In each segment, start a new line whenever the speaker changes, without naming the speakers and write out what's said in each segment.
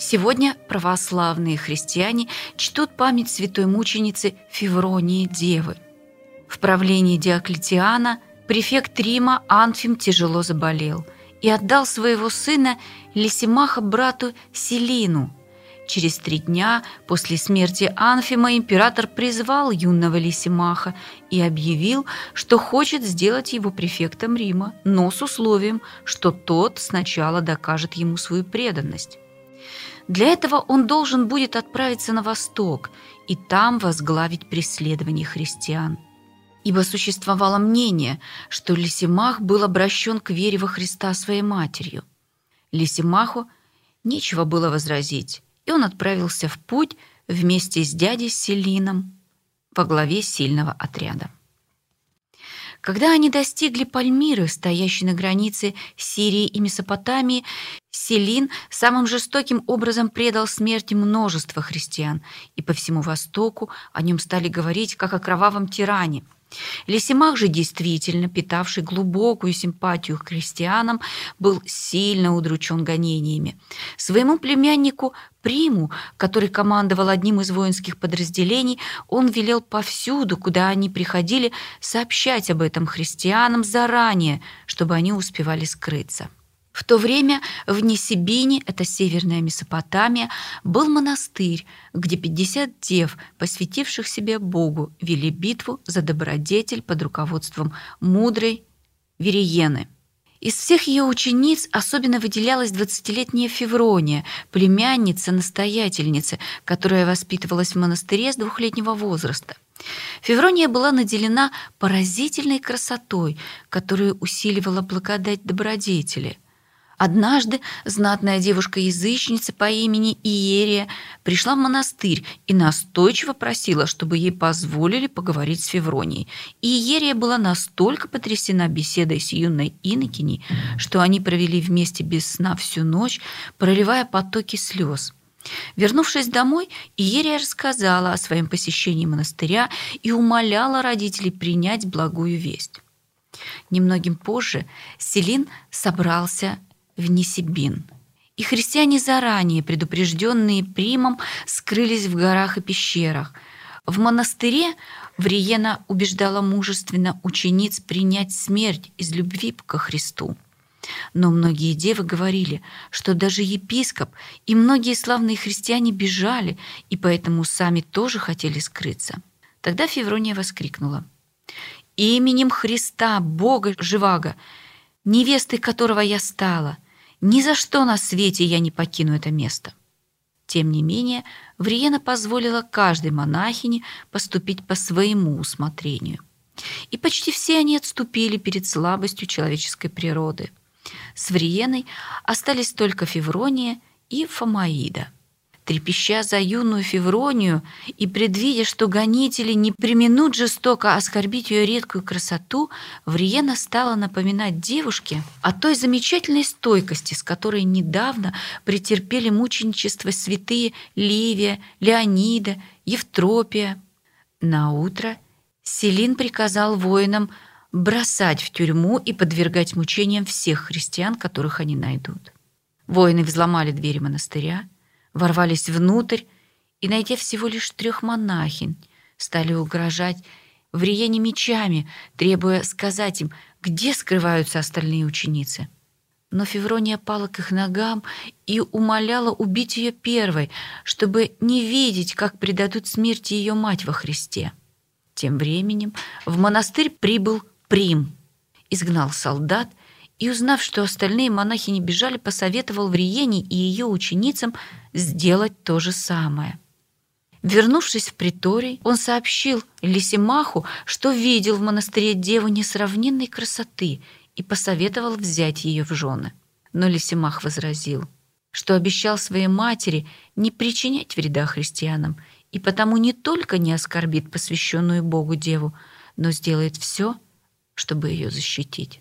Сегодня православные христиане чтут память святой мученицы Февронии Девы. В правлении Диоклетиана префект Рима Анфим тяжело заболел и отдал своего сына Лисимаха брату Селину. Через 3 дня после смерти Анфима император призвал юного Лисимаха и объявил, что хочет сделать его префектом Рима, но с условием, что тот сначала докажет ему свою преданность. Для этого он должен будет отправиться на восток и там возглавить преследование христиан. Ибо существовало мнение, что Лисимах был обращен к вере во Христа своей матерью. Лисимаху нечего было возразить, и он отправился в путь вместе с дядей Селином во главе сильного отряда. Когда они достигли Пальмиры, стоящей на границе Сирии и Месопотамии, Селин самым жестоким образом предал смерти множество христиан, и по всему Востоку о нем стали говорить как о кровавом тиране. Лисимах же, действительно питавший глубокую симпатию к христианам, был сильно удручен гонениями. Своему племяннику Приму, который командовал одним из воинских подразделений, он велел повсюду, куда они приходили, сообщать об этом христианам заранее, чтобы они успевали скрыться. В то время в Нисибине, это северная Месопотамия, был монастырь, где 50 дев, посвятивших себя Богу, вели битву за добродетель под руководством мудрой Вериены. Из всех ее учениц особенно выделялась 20-летняя Феврония, племянница-настоятельницы, которая воспитывалась в монастыре с 2-летнего возраста. Феврония была наделена поразительной красотой, которую усиливала благодать добродетели. Однажды знатная девушка-язычница по имени Иерия пришла в монастырь и настойчиво просила, чтобы ей позволили поговорить с Февронией. И Иерия была настолько потрясена беседой с юной инокиней, что они провели вместе без сна всю ночь, проливая потоки слез. Вернувшись домой, Иерия рассказала о своем посещении монастыря и умоляла родителей принять благую весть. Немногим позже Селин собрался в Нисибин, и христиане, заранее предупрежденные Примом, скрылись в горах и пещерах. В монастыре Вриена убеждала мужественно учениц принять смерть из любви ко Христу. Но многие девы говорили, что даже епископ и многие славные христиане бежали, и поэтому сами тоже хотели скрыться. Тогда Феврония воскликнула: «Именем Христа, Бога живаго, невестой которого я стала, ни за что на свете я не покину это место». Тем не менее, Вриена позволила каждой монахине поступить по своему усмотрению. И почти все они отступили перед слабостью человеческой природы. С Вриеной остались только Феврония и Фомаида. Трепеща за юную Февронию и предвидя, что гонители не преминут жестоко оскорбить ее редкую красоту, Вриена стала напоминать девушке о той замечательной стойкости, с которой недавно претерпели мученичество святые Ливия, Леонида, Евтропия. Наутро Селин приказал воинам бросать в тюрьму и подвергать мучениям всех христиан, которых они найдут. Воины взломали двери монастыря, ворвались внутрь и, найдя всего лишь 3 монахинь, стали угрожать Вриене мечами, требуя сказать им, где скрываются остальные ученицы. Но Феврония пала к их ногам и умоляла убить ее первой, чтобы не видеть, как предадут смерти ее мать во Христе. Тем временем в монастырь прибыл Прим, изгнал солдат и, узнав, что остальные монахи не бежали, посоветовал Вриене и ее ученицам сделать то же самое. Вернувшись в приторий, он сообщил Лисимаху, что видел в монастыре деву несравненной красоты, и посоветовал взять ее в жены. Но Лисимах возразил, что обещал своей матери не причинять вреда христианам, и потому не только не оскорбит посвященную Богу деву, но сделает все, чтобы ее защитить.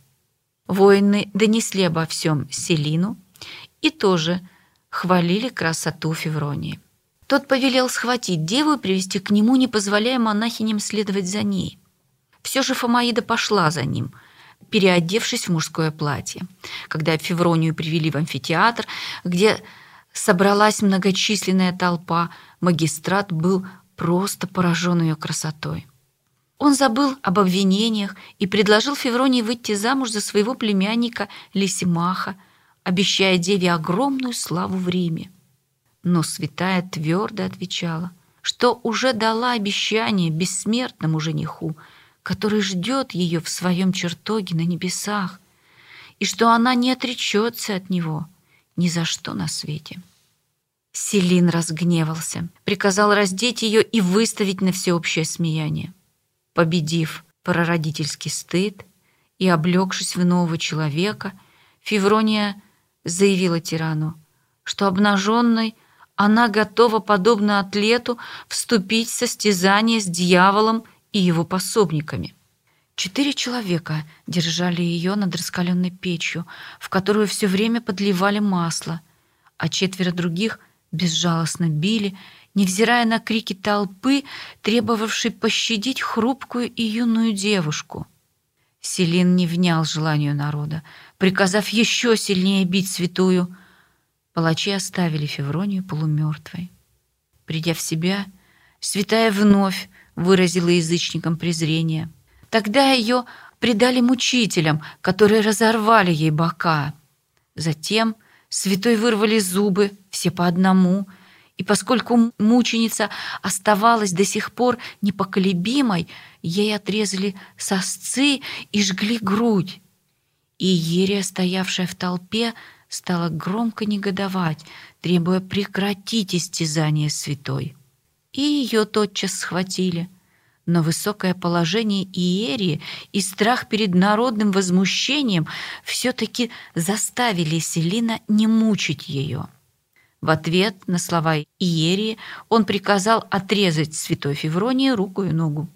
Воины донесли обо всем Селину и тоже хвалили красоту Февронии. Тот повелел схватить деву и привести к нему, не позволяя монахиням следовать за ней. Все же Фомаида пошла за ним, переодевшись в мужское платье. Когда Февронию привели в амфитеатр, где собралась многочисленная толпа. Магистрат был просто поражен ее красотой. Он забыл об обвинениях и предложил Февронии выйти замуж за своего племянника Лисимаха, обещая деве огромную славу в Риме. Но святая твердо отвечала, что уже дала обещание бессмертному жениху, который ждет ее в своем чертоге на небесах, и что она не отречется от него ни за что на свете. Селин разгневался, приказал раздеть ее и выставить на всеобщее смеяние. Победив прародительский стыд и облегшись в нового человека, Феврония заявила тирану, что обнаженной она готова, подобно атлету, вступить в состязание с дьяволом и его пособниками. 4 человека держали ее над раскаленной печью, в которую все время подливали масло, а 4 других безжалостно били, невзирая на крики толпы, требовавшей пощадить хрупкую и юную девушку. Селин не внял желанию народа, приказав еще сильнее бить святую. Палачи оставили Февронию полумертвой. Придя в себя, святая вновь выразила язычникам презрение. Тогда ее предали мучителям, которые разорвали ей бока. Затем святой вырвали зубы, все по одному, и поскольку мученица оставалась до сих пор непоколебимой, ей отрезали сосцы и жгли грудь. И иерия, стоявшая в толпе, стала громко негодовать, требуя прекратить истязание святой. И ее тотчас схватили. Но высокое положение иерии и страх перед народным возмущением все-таки заставили Селина не мучить ее. В ответ на слова иерии он приказал отрезать святой Февронии руку и ногу.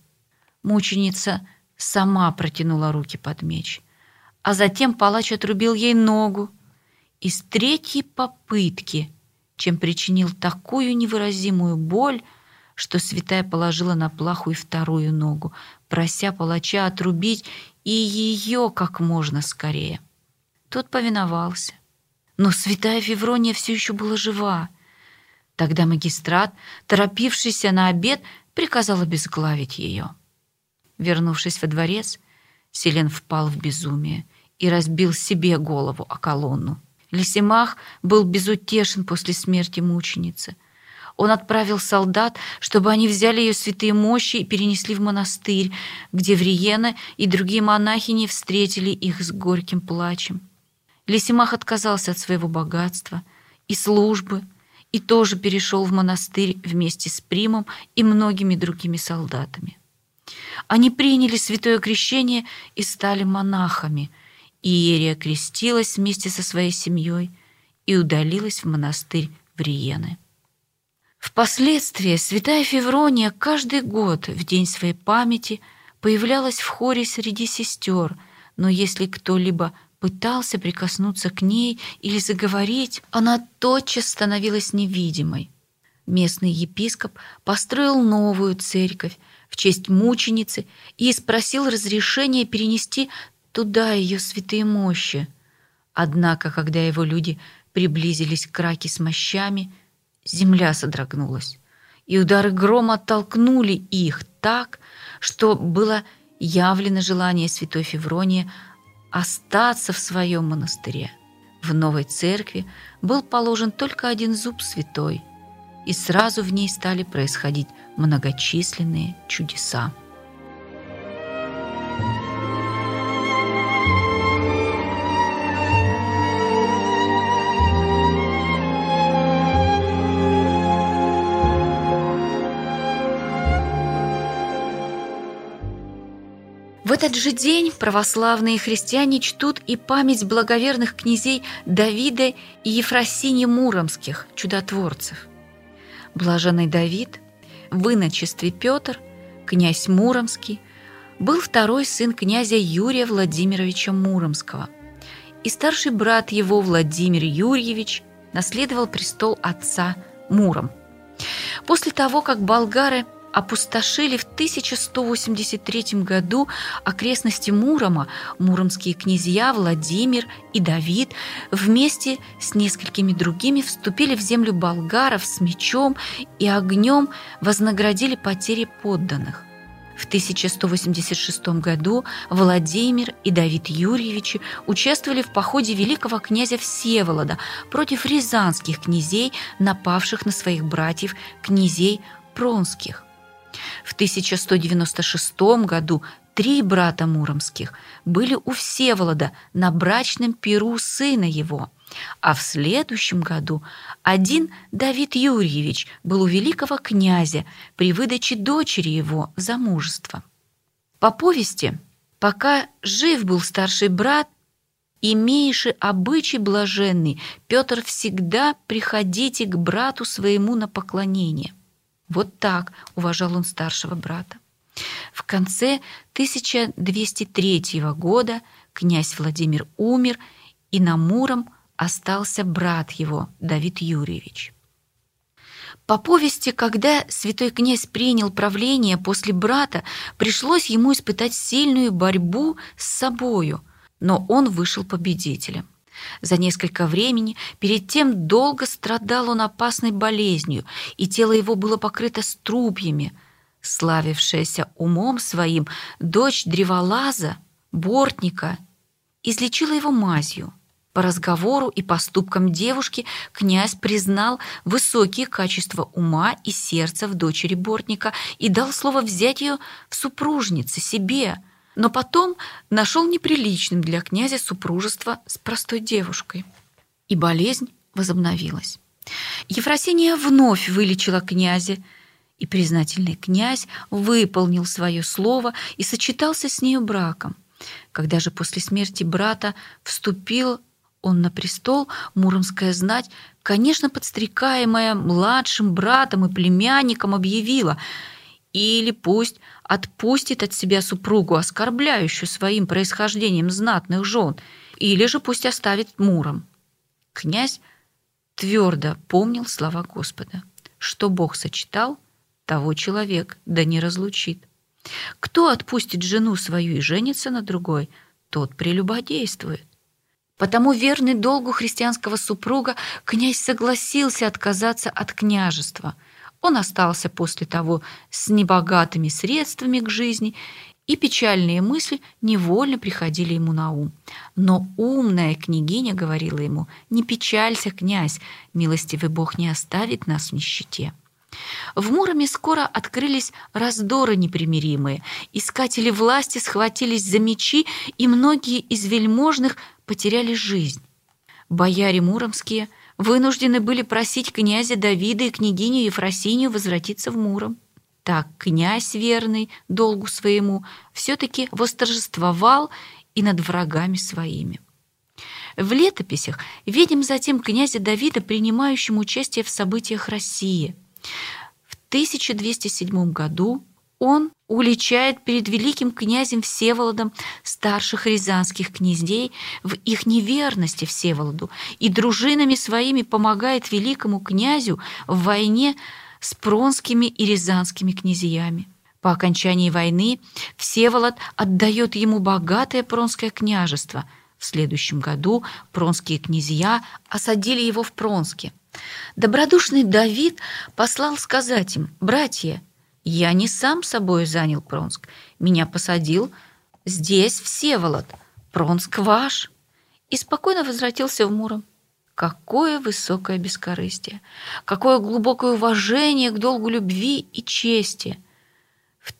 Мученица сама протянула руки под меч, а затем палач отрубил ей ногу и с 3-й попытки, чем причинил такую невыразимую боль, что святая положила на плаху и 2-ю ногу, прося палача отрубить и ее как можно скорее. Тот повиновался. Но святая Феврония все еще была жива. Тогда магистрат, торопившийся на обед, приказал обезглавить ее. Вернувшись во дворец, Селен впал в безумие и разбил себе голову о колонну. Лисимах был безутешен после смерти мученицы. Он отправил солдат, чтобы они взяли ее святые мощи и перенесли в монастырь, где Вриена и другие монахини встретили их с горьким плачем. Лисимах отказался от своего богатства и службы и тоже перешел в монастырь вместе с Примом и многими другими солдатами. Они приняли святое крещение и стали монахами. Иерия крестилась вместе со своей семьей и удалилась в монастырь Вриены. Впоследствии святая Феврония каждый год в день своей памяти появлялась в хоре среди сестер, но если кто-либо пытался прикоснуться к ней или заговорить, она тотчас становилась невидимой. Местный епископ построил новую церковь в честь мученицы и спросил разрешения перенести туда ее святые мощи. Однако, когда его люди приблизились к раке с мощами, земля содрогнулась, и удары грома оттолкнули их так, что было явлено желание святой Февронии остаться в своем монастыре. В новой церкви был положен только 1 зуб святой, и сразу в ней стали происходить многочисленные чудеса. В этот же день православные христиане чтут и память благоверных князей Давида и Ефросиньи Муромских, чудотворцев. Блаженный Давид, в иночестве Петр, князь Муромский, был 2-й сын князя Юрия Владимировича Муромского, и старший брат его Владимир Юрьевич наследовал престол отца Муром. После того, как болгары опустошили в 1183 году окрестности Мурома муромские князья Владимир и Давид вместе с несколькими другими вступили в землю болгаров с мечом и огнем, вознаградили потери подданных. В 1186 году Владимир и Давид Юрьевичи участвовали в походе великого князя Всеволода против рязанских князей, напавших на своих братьев князей Пронских. В 1196 году 3 брата муромских были у Всеволода на брачном пиру сына его, а в следующем году один Давид Юрьевич был у великого князя при выдаче дочери его в замужество. По повести, пока жив был старший брат, имеющий обычай блаженный, Петр всегда приходите к брату своему на поклонение. Вот так уважал он старшего брата. В конце 1203 года князь Владимир умер, и на Муром остался брат его, Давид Юрьевич. По повести, когда святой князь принял правление после брата, пришлось ему испытать сильную борьбу с собою, но он вышел победителем. За несколько времени перед тем долго страдал он опасной болезнью, и тело его было покрыто струпьями. Славившаяся умом своим дочь древолаза, бортника, излечила его мазью. По разговору и поступкам девушки князь признал высокие качества ума и сердца в дочери бортника и дал слово взять ее в супружницы себе, но потом нашел неприличным для князя супружество с простой девушкой. И болезнь возобновилась. Ефросиния вновь вылечила князя, и признательный князь выполнил свое слово и сочетался с нею браком. Когда же после смерти брата вступил он на престол, муромская знать, конечно, подстрекаемая младшим братом и племянником, объявила: или пусть отпустит от себя супругу, оскорбляющую своим происхождением знатных жен, или же пусть оставит Муром. Князь твердо помнил слова Господа: что Бог сочетал, того человек да не разлучит. Кто отпустит жену свою и женится на другой, тот прелюбодействует. Потому верный долгу христианского супруга князь согласился отказаться от княжества. Он остался после того с небогатыми средствами к жизни, и печальные мысли невольно приходили ему на ум. Но умная княгиня говорила ему: «Не печалься, князь, милостивый Бог не оставит нас в нищете». В Муроме скоро открылись раздоры непримиримые. Искатели власти схватились за мечи, и многие из вельможных потеряли жизнь. Бояре муромские вынуждены были просить князя Давида и княгиню Ефросинию возвратиться в Муром. Так князь, верный долгу своему, все-таки восторжествовал и над врагами своими. В летописях видим затем князя Давида, принимающим участие в событиях России. В 1207 году он уличает перед великим князем Всеволодом старших рязанских князей в их неверности Всеволоду и дружинами своими помогает великому князю в войне с пронскими и рязанскими князьями. По окончании войны Всеволод отдает ему богатое пронское княжество. В следующем году пронские князья осадили его в Пронске. Добродушный Давид послал сказать им: «Братья, я не сам собою занял Пронск, меня посадил здесь Всеволод, Пронск ваш», и спокойно возвратился в Муром. Какое высокое бескорыстие, какое глубокое уважение к долгу любви и чести! В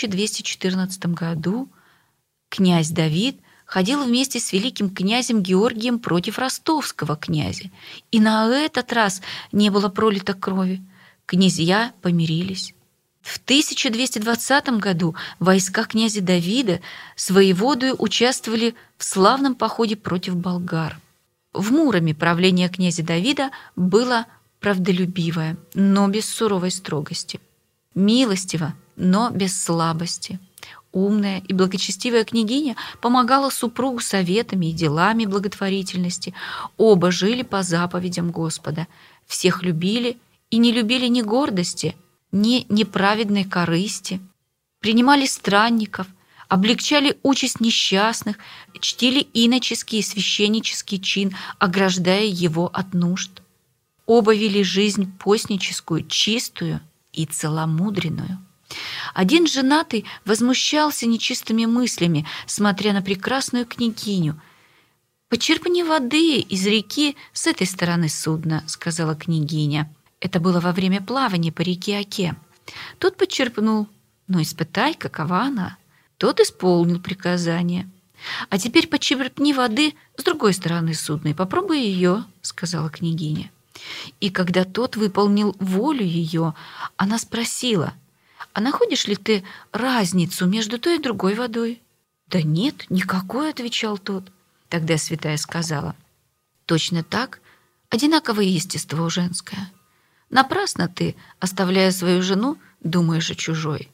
1214 году князь Давид ходил вместе с великим князем Георгием против ростовского князя, и на этот раз не было пролито крови. Князья помирились. В 1220 году войска князя Давида с воеводою участвовали в славном походе против болгар. В Муроме правление князя Давида было правдолюбивое, но без суровой строгости, милостиво, но без слабости. Умная и благочестивая княгиня помогала супругу советами и делами благотворительности. Оба жили по заповедям Господа. Всех любили и не любили ни гордости, ни неправедной корысти, принимали странников, облегчали участь несчастных, чтили иноческий и священнический чин, ограждая его от нужд. Оба вели жизнь постническую, чистую и целомудренную. Один женатый возмущался нечистыми мыслями, смотря на прекрасную княгиню. «Почерпни воды из реки с этой стороны судна», — сказала княгиня. Это было во время плавания по реке Оке. Тот почерпнул. «Ну, испытай, какова она». Тот исполнил приказание. «А теперь почерпни воды с другой стороны судна и попробуй ее», — сказала княгиня. И когда тот выполнил волю ее, она спросила: «А находишь ли ты разницу между той и другой водой?» «Да нет, никакой», — отвечал тот. Тогда святая сказала: «Точно так, одинаковое естество женское. Напрасно ты, оставляя свою жену, думаешь о чужой».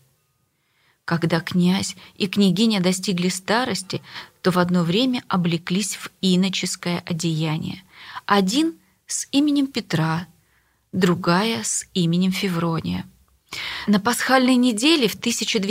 Когда князь и княгиня достигли старости, то в одно время облеклись в иноческое одеяние. Один с именем Петра, другая с именем Феврония. На пасхальной неделе в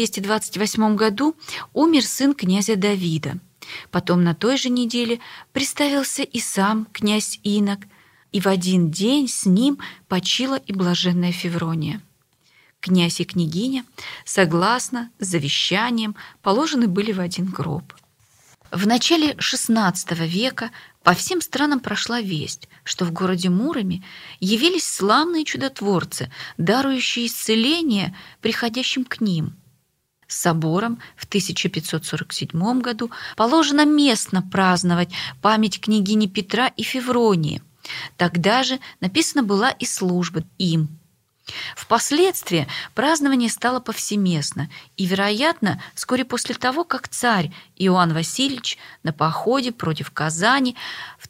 1228 году умер сын князя Давида. Потом на той же неделе представился и сам князь Инок, и в один день с ним почила и блаженная Феврония. Князь и княгиня, согласно с завещанием, положены были в один гроб. В начале XVI века по всем странам прошла весть, что в городе Муроме явились славные чудотворцы, дарующие исцеление приходящим к ним. Собором в 1547 году положено местно праздновать память княгини Петра и Февронии. Тогда же написана была и служба им. Впоследствии празднование стало повсеместно, и, вероятно, вскоре после того, как царь Иоанн Васильевич на походе против Казани в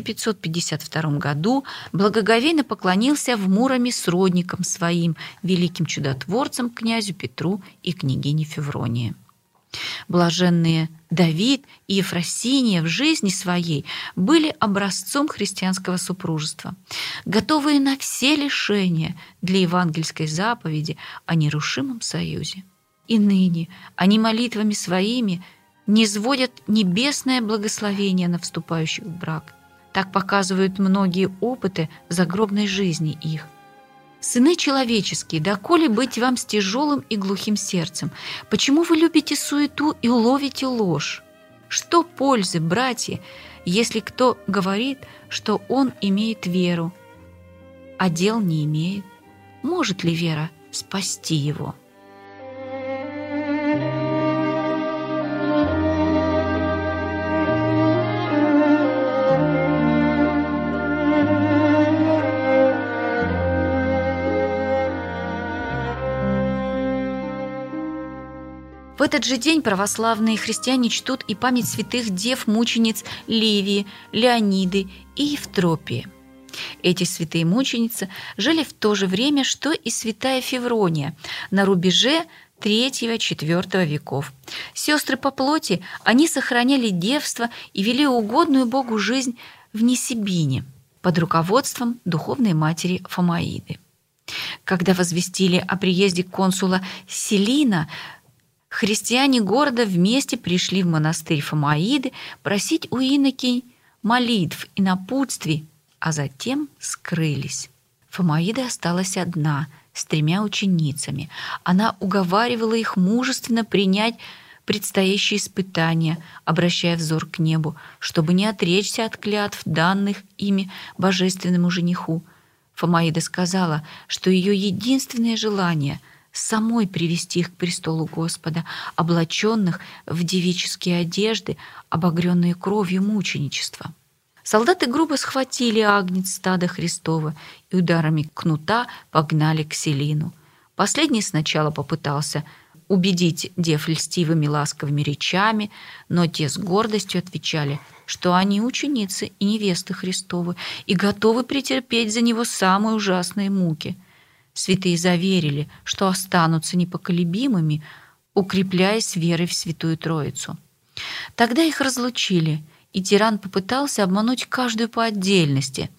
1552 году благоговейно поклонился в Муроме сродникам своим, великим чудотворцам князю Петру и княгине Февронии. Блаженные Давид и Ефросиния в жизни своей были образцом христианского супружества, готовые на все лишения для евангельской заповеди о нерушимом союзе. И ныне они молитвами своими низводят небесное благословение на вступающих в брак. Так показывают многие опыты загробной жизни их. «Сыны человеческие, доколе быть вам с тяжелым и глухим сердцем? Почему вы любите суету и ловите ложь? Что пользы, братья, если кто говорит, что он имеет веру, а дел не имеет? Может ли вера спасти его?» В этот же день православные христиане чтут и память святых дев-мучениц Ливии, Леониды и Евтропии. Эти святые мученицы жили в то же время, что и святая Феврония, на рубеже III-IV веков. Сестры по плоти, они сохраняли девство и вели угодную Богу жизнь в Нисибине под руководством духовной матери Фомаиды. Когда возвестили о приезде консула Селина, христиане города вместе пришли в монастырь Фомаиды просить у инокинь молитв и напутствий, а затем скрылись. Фомаида осталась одна, с 3 ученицами. Она уговаривала их мужественно принять предстоящие испытания, обращая взор к небу, чтобы не отречься от клятв, данных ими божественному жениху. Фомаида сказала, что ее единственное желание — самой привести их к престолу Господа, облаченных в девические одежды, обогренные кровью мученичества. Солдаты грубо схватили агнец стада Христова и ударами кнута погнали к Селину. Последний сначала попытался убедить дев льстивыми ласковыми речами, но те с гордостью отвечали, что они ученицы и невесты Христовы и готовы претерпеть за него самые ужасные муки. Святые заверили, что останутся непоколебимыми, укрепляясь верой в Святую Троицу. Тогда их разлучили, и тиран попытался обмануть каждую по отдельности.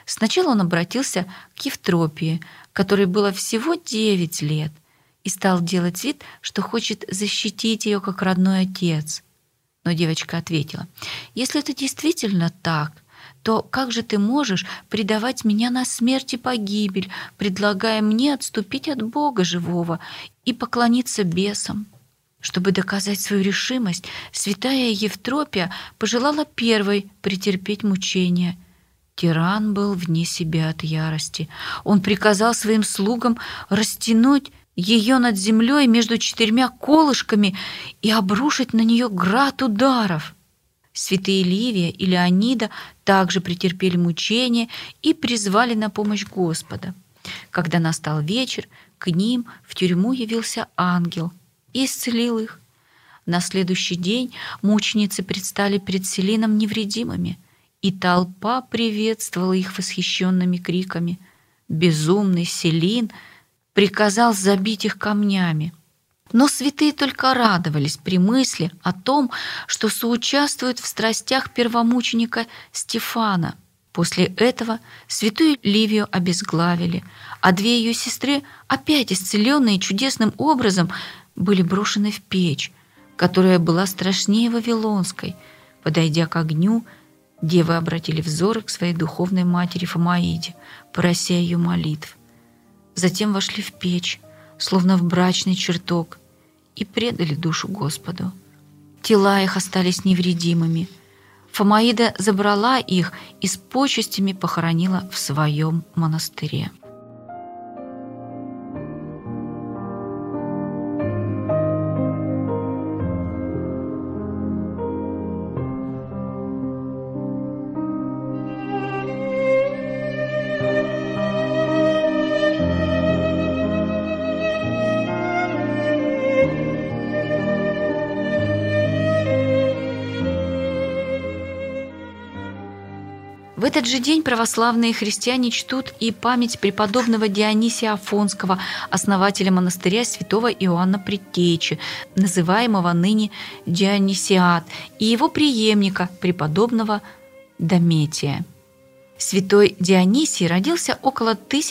Сначала он обратился к Евтропии, которой было всего 9 лет, и стал делать вид, что хочет защитить ее как родной отец. Но девочка ответила: «Если это действительно так, то как же ты можешь предавать меня на смерть и погибель, предлагая мне отступить от Бога живого и поклониться бесам?» Чтобы доказать свою решимость, святая Евтропия пожелала первой претерпеть мучения. Тиран был вне себя от ярости. Он приказал своим слугам растянуть ее над землей между 4 колышками и обрушить на нее град ударов. Святые Ливия и Леонида также претерпели мучения и призвали на помощь Господа. Когда настал вечер, к ним в тюрьму явился ангел и исцелил их. На следующий день мученицы предстали перед Селином невредимыми, и толпа приветствовала их восхищенными криками. Безумный Селин приказал забить их камнями. Но святые только радовались при мысли о том, что соучаствуют в страстях первомученика Стефана. После этого святую Ливию обезглавили, а 2 ее сестры, опять исцеленные чудесным образом, были брошены в печь, которая была страшнее Вавилонской. Подойдя к огню, девы обратили взоры к своей духовной матери Фомаиде, прося ее молитв. Затем вошли в печь, словно в брачный чертог, и предали душу Господу. Тела их остались невредимыми. Фомаида забрала их и с почестями похоронила в своем монастыре. В этот же день православные христиане чтут и память преподобного Дионисия Афонского, основателя монастыря святого Иоанна Предтечи, называемого ныне Дионисиат, и его преемника, преподобного Дометия. Святой Дионисий родился около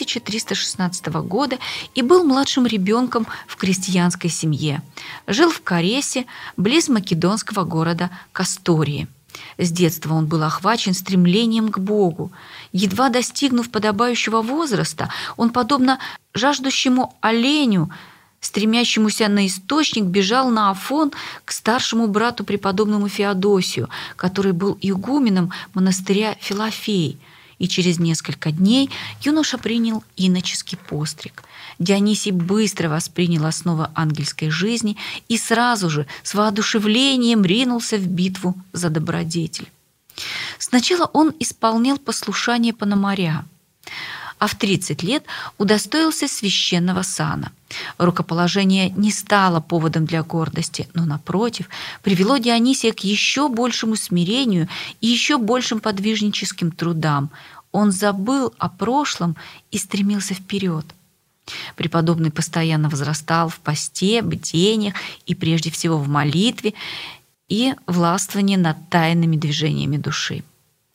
1316 года и был младшим ребенком в крестьянской семье. Жил в Каресе, близ македонского города Кастории. С детства он был охвачен стремлением к Богу. Едва достигнув подобающего возраста, он, подобно жаждущему оленю, стремящемуся на источник, бежал на Афон к старшему брату преподобному Феодосию, который был игуменом монастыря Филофей, и через несколько дней юноша принял иноческий постриг. Дионисий быстро воспринял основы ангельской жизни и сразу же с воодушевлением ринулся в битву за добродетель. Сначала он исполнял послушание Пономаря, а в 30 лет удостоился священного сана. Рукоположение не стало поводом для гордости, но, напротив, привело Дионисия к еще большему смирению и еще большим подвижническим трудам. Он забыл о прошлом и стремился вперед. Преподобный постоянно возрастал в посте, бдениях и прежде всего в молитве и властвовании над тайными движениями души.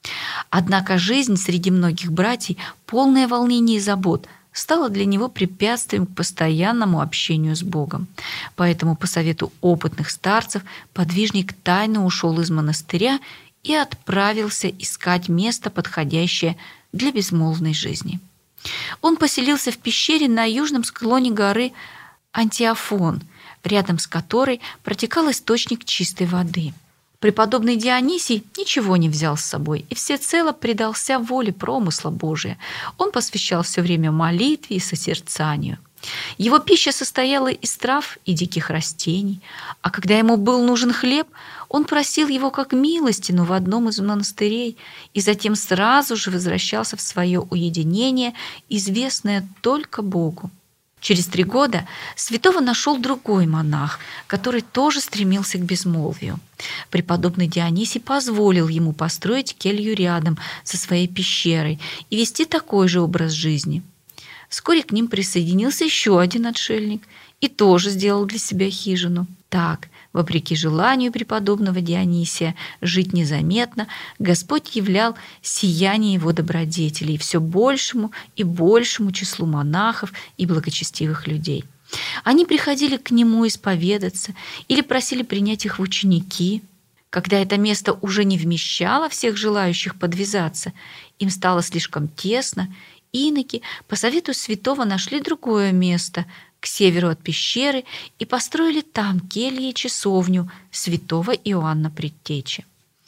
Однако жизнь среди многих братьев, полная волнений и забот, стала для него препятствием к постоянному общению с Богом. Поэтому по совету опытных старцев подвижник тайно ушел из монастыря и отправился искать место, подходящее для безмолвной жизни. Он поселился в пещере на южном склоне горы Антиофон, рядом с которой протекал источник чистой воды. Преподобный Дионисий ничего не взял с собой и всецело предался воле промысла Божия. Он посвящал все время молитве и созерцанию. Его пища состояла из трав и диких растений, а когда ему был нужен хлеб, он просил его как милостину в одном из монастырей и затем сразу же возвращался в свое уединение, известное только Богу. Через 3 года святого нашел другой монах, который тоже стремился к безмолвию. Преподобный Дионисий позволил ему построить келью рядом со своей пещерой и вести такой же образ жизни. Вскоре к ним присоединился еще один отшельник и тоже сделал для себя хижину. Так, Вопреки желанию преподобного Дионисия жить незаметно, Господь являл сияние его добродетелей все большему и большему числу монахов и благочестивых людей. Они приходили к нему исповедаться или просили принять их в ученики. Когда это место уже не вмещало всех желающих подвязаться, им стало слишком тесно, иноки по совету святого нашли другое место к северу от пещеры и построили там кельи и часовню святого Иоанна Предтечи.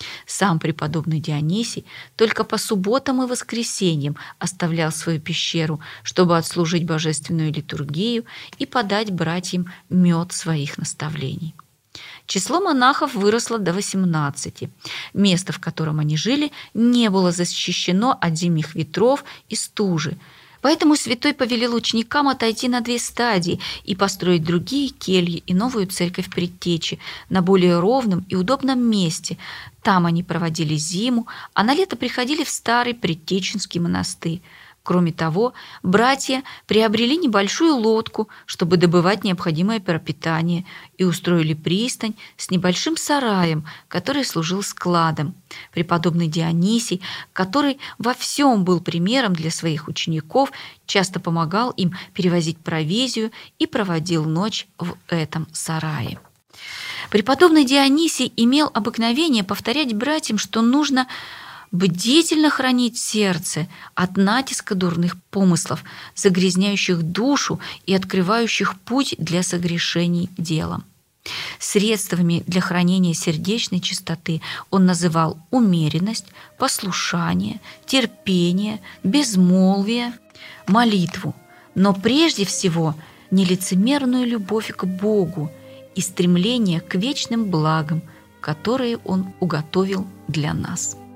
Сам преподобный Дионисий только по субботам и воскресеньям оставлял свою пещеру, чтобы отслужить божественную литургию и подать братьям мед своих наставлений. Число монахов выросло до 18. Место, в котором они жили, не было защищено от зимних ветров и стужи. Поэтому святой повелел ученикам отойти на 2 стадии и построить другие кельи и новую церковь Предтечи на более ровном и удобном месте. Там они проводили зиму, а на лето приходили в старый Предтеченский монастырь. Кроме того, братья приобрели небольшую лодку, чтобы добывать необходимое пропитание, и устроили пристань с небольшим сараем, который служил складом. Преподобный Дионисий, который во всем был примером для своих учеников, часто помогал им перевозить провизию и проводил ночь в этом сарае. Преподобный Дионисий имел обыкновение повторять братьям, что нужно бдительно хранить сердце от натиска дурных помыслов, загрязняющих душу и открывающих путь для согрешений делом. Средствами для хранения сердечной чистоты он называл умеренность, послушание, терпение, безмолвие, молитву, но прежде всего нелицемерную любовь к Богу и стремление к вечным благам, которые Он уготовил для нас.